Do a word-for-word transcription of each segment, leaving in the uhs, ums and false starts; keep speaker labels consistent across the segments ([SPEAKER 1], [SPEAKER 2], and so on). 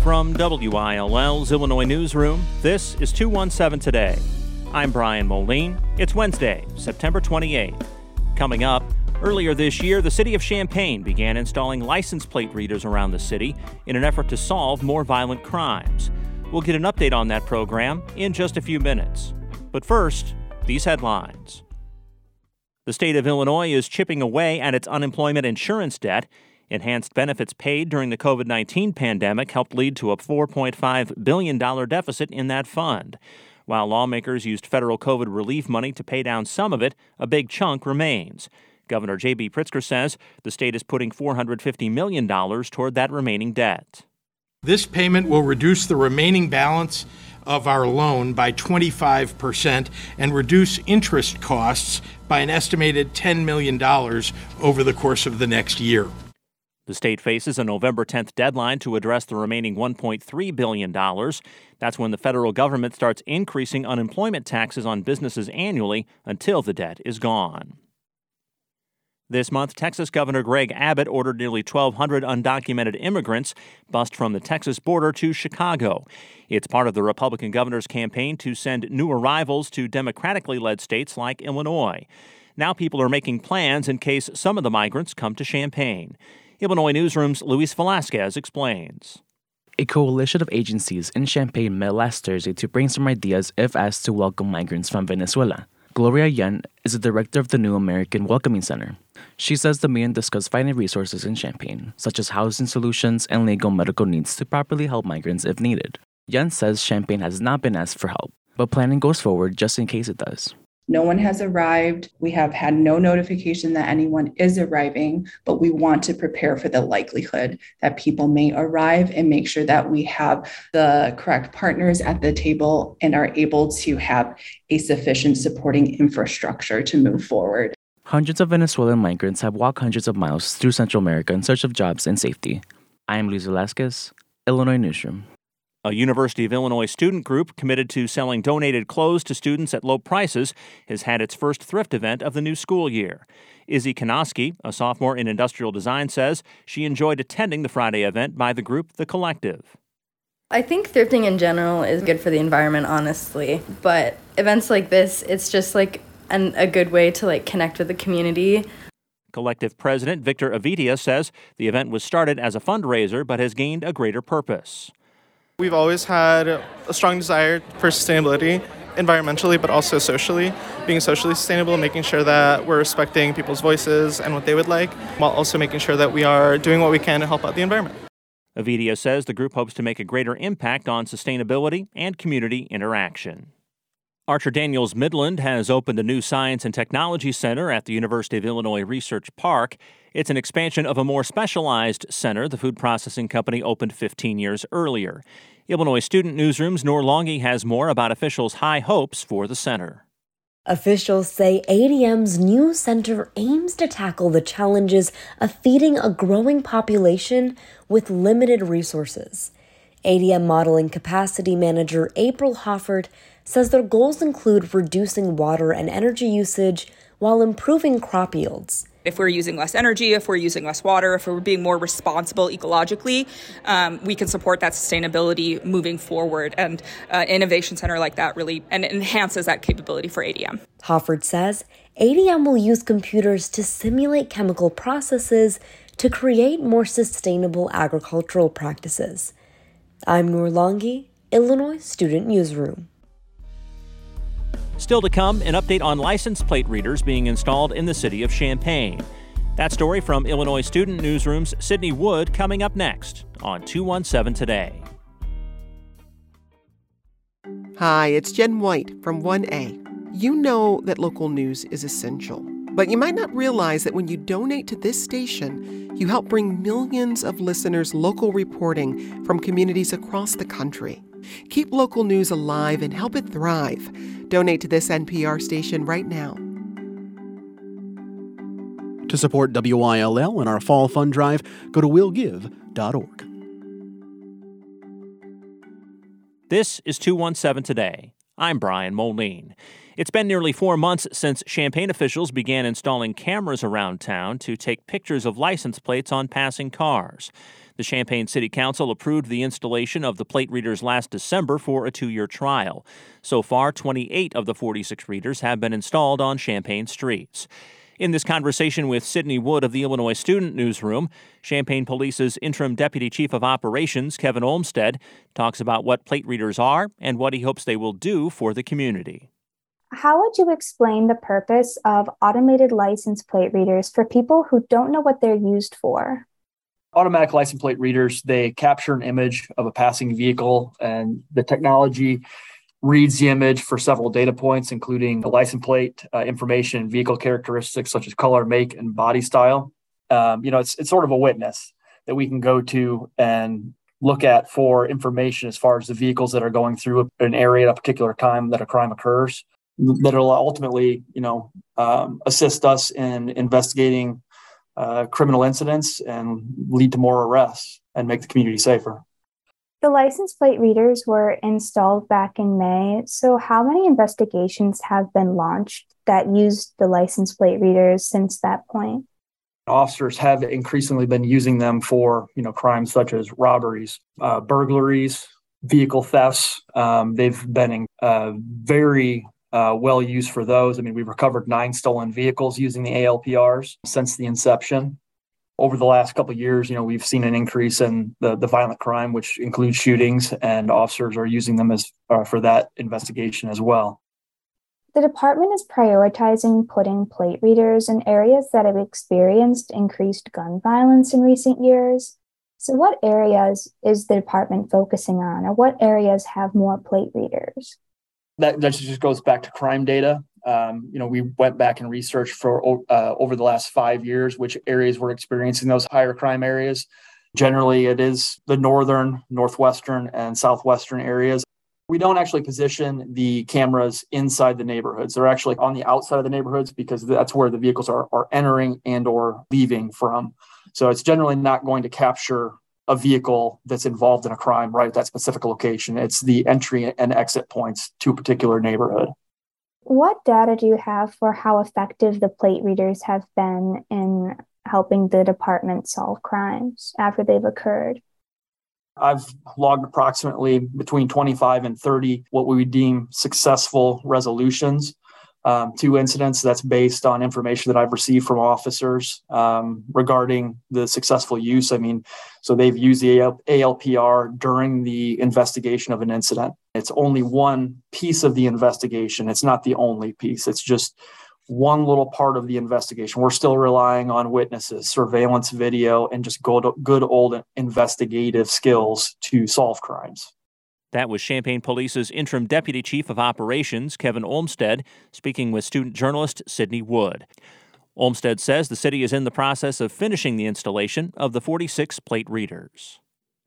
[SPEAKER 1] From W I L L's Illinois Newsroom, this is two one seven Today. I'm Brian Moline. It's Wednesday, September twenty-eighth. Coming up, earlier this year, the city of Champaign began installing license plate readers around the city in an effort to solve more violent crimes. We'll get an update on that program in just a few minutes. But first, these headlines. The state of Illinois is chipping away at its unemployment insurance debt. Enhanced benefits paid during the covid nineteen pandemic helped lead to a four point five billion dollars deficit in that fund. While lawmakers used federal COVID relief money to pay down some of it, a big chunk remains. Governor J B Pritzker says the state is putting four hundred fifty million dollars toward that remaining debt.
[SPEAKER 2] This payment will reduce the remaining balance of our loan by twenty-five percent and reduce interest costs by an estimated ten million dollars over the course of the next year.
[SPEAKER 1] The state faces a November tenth deadline to address the remaining one point three billion dollars. That's when the federal government starts increasing unemployment taxes on businesses annually until the debt is gone. This month, Texas Governor Greg Abbott ordered nearly twelve hundred undocumented immigrants bust from the Texas border to Chicago. It's part of the Republican governor's campaign to send new arrivals to democratically led states like Illinois. Now people are making plans in case some of the migrants come to Champaign. Illinois Newsroom's Luis Velasquez explains.
[SPEAKER 3] A coalition of agencies in Champaign met last Thursday to brainstorm ideas if asked to welcome migrants from Venezuela. Gloria Yen is the director of the New American Welcoming Center. She says the meeting discussed finding resources in Champaign, such as housing solutions and legal medical needs to properly help migrants if needed. Yen says Champaign has not been asked for help, but planning goes forward just in case it does.
[SPEAKER 4] No one has arrived. We have had no notification that anyone is arriving, but we want to prepare for the likelihood that people may arrive and make sure that we have the correct partners at the table and are able to have a sufficient supporting infrastructure to move forward.
[SPEAKER 3] Hundreds of Venezuelan migrants have walked hundreds of miles through Central America in search of jobs and safety. I am Luis Velasquez, Illinois Newsroom.
[SPEAKER 1] A University of Illinois student group committed to selling donated clothes to students at low prices has had its first thrift event of the new school year. Izzy Kanoski, a sophomore in industrial design, says she enjoyed attending the Friday event by the group The Collective.
[SPEAKER 5] I think thrifting in general is good for the environment, honestly. But events like this, it's just like an, a good way to like connect with the community.
[SPEAKER 1] Collective President Victor Avidia says the event was started as a fundraiser but has gained a greater purpose.
[SPEAKER 6] We've always had a strong desire for sustainability, environmentally, but also socially. Being socially sustainable, making sure that we're respecting people's voices and what they would like, while also making sure that we are doing what we can to help out the environment.
[SPEAKER 1] Avidia says the group hopes to make a greater impact on sustainability and community interaction. Archer Daniels Midland has opened a new Science and Technology Center at the University of Illinois Research Park. It's an expansion of a more specialized center the food processing company opened fifteen years earlier. Illinois Student Newsroom's Noor Longi has more about officials' high hopes for the center.
[SPEAKER 7] Officials say A D M's new center aims to tackle the challenges of feeding a growing population with limited resources. A D M Modeling Capacity Manager April Hofford says their goals include reducing water and energy usage while improving crop yields.
[SPEAKER 8] If we're using less energy, if we're using less water, if we're being more responsible ecologically, um, we can support that sustainability moving forward. And an uh, innovation center like that really and enhances that capability for A D M.
[SPEAKER 7] Hofford says A D M will use computers to simulate chemical processes to create more sustainable agricultural practices. I'm Noor Longi, Illinois Student Newsroom.
[SPEAKER 1] Still to come, an update on license plate readers being installed in the city of Champaign. That story from Illinois Student Newsroom's Sydney Wood coming up next on two one seven Today.
[SPEAKER 9] Hi, it's Jen White from one A. You know that local news is essential, but you might not realize that when you donate to this station, you help bring millions of listeners local reporting from communities across the country. Keep local news alive and help it thrive. Donate to this N P R station right now.
[SPEAKER 10] To support W I L L and our fall fund drive, go to will give dot org.
[SPEAKER 1] This is two one seven Today. I'm Brian Moline. It's been nearly four months since Champaign officials began installing cameras around town to take pictures of license plates on passing cars. The Champaign City Council approved the installation of the plate readers last December for a two-year trial. So far, twenty-eight of the forty-six readers have been installed on Champaign streets. In this conversation with Sydney Wood of the Illinois Student Newsroom, Champaign Police's interim Deputy Chief of Operations, Kevin Olmstead, talks about what plate readers are and what he hopes they will do for the community.
[SPEAKER 11] How would you explain the purpose of automated license plate readers for people who don't know what they're used for?
[SPEAKER 12] Automatic license plate readers, they capture an image of a passing vehicle, and the technology reads the image for several data points, including the license plate uh, information and vehicle characteristics such as color, make, and body style. Um, you know, it's it's sort of a witness that we can go to and look at for information as far as the vehicles that are going through an area at a particular time that a crime occurs, that will ultimately, you know, um, assist us in investigating Uh, criminal incidents and lead to more arrests and make the community safer.
[SPEAKER 11] The license plate readers were installed back in May. So how many investigations have been launched that used the license plate readers since that point?
[SPEAKER 12] Officers have increasingly been using them for, you know, crimes such as robberies, uh, burglaries, vehicle thefts. Um, they've been in, uh, very Uh, well used for those. I mean, we've recovered nine stolen vehicles using the A L P Rs since the inception. Over the last couple of years, you know, we've seen an increase in the, the violent crime, which includes shootings, and officers are using them as uh, for that investigation as well.
[SPEAKER 11] The department is prioritizing putting plate readers in areas that have experienced increased gun violence in recent years. So what areas is the department focusing on, or what areas have more plate readers?
[SPEAKER 12] That, that just goes back to crime data. Um, you know, we went back and researched for uh, over the last five years which areas were experiencing those higher crime areas. Generally, it is the northern, northwestern, and southwestern areas. We don't actually position the cameras inside the neighborhoods. They're actually on the outside of the neighborhoods because that's where the vehicles are, are entering and or leaving from. So it's generally not going to capture a vehicle that's involved in a crime right at that specific location. It's the entry and exit points to a particular neighborhood.
[SPEAKER 11] What data do you have for how effective the plate readers have been in helping the department solve crimes after they've occurred?
[SPEAKER 12] I've logged approximately between twenty-five and thirty what we would deem successful resolutions um, to incidents. That's based on information that I've received from officers um, regarding the successful use. I mean, so they've used the A L P R during the investigation of an incident. It's only one piece of the investigation. It's not the only piece. It's just one little part of the investigation. We're still relying on witnesses, surveillance video, and just good, good old investigative skills to solve crimes.
[SPEAKER 1] That was Champaign Police's interim Deputy Chief of Operations, Kevin Olmstead, speaking with student journalist Sydney Wood. Olmstead says the city is in the process of finishing the installation of the forty-six plate readers.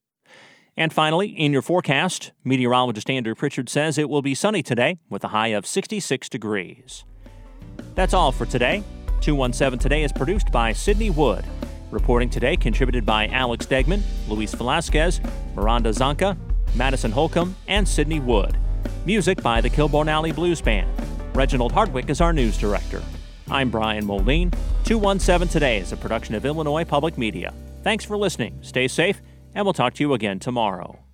[SPEAKER 1] And finally, in your forecast, meteorologist Andrew Pritchard says it will be sunny today with a high of sixty-six degrees. That's all for today. two one seven Today is produced by Sydney Wood. Reporting today contributed by Alex Degman, Luis Velasquez, Miranda Zonka, Madison Holcomb, and Sydney Wood. Music by the Kilbourne Alley Blues Band. Reginald Hardwick is our news director. I'm Brian Moline. two one seven Today is a production of Illinois Public Media. Thanks for listening. Stay safe, and we'll talk to you again tomorrow.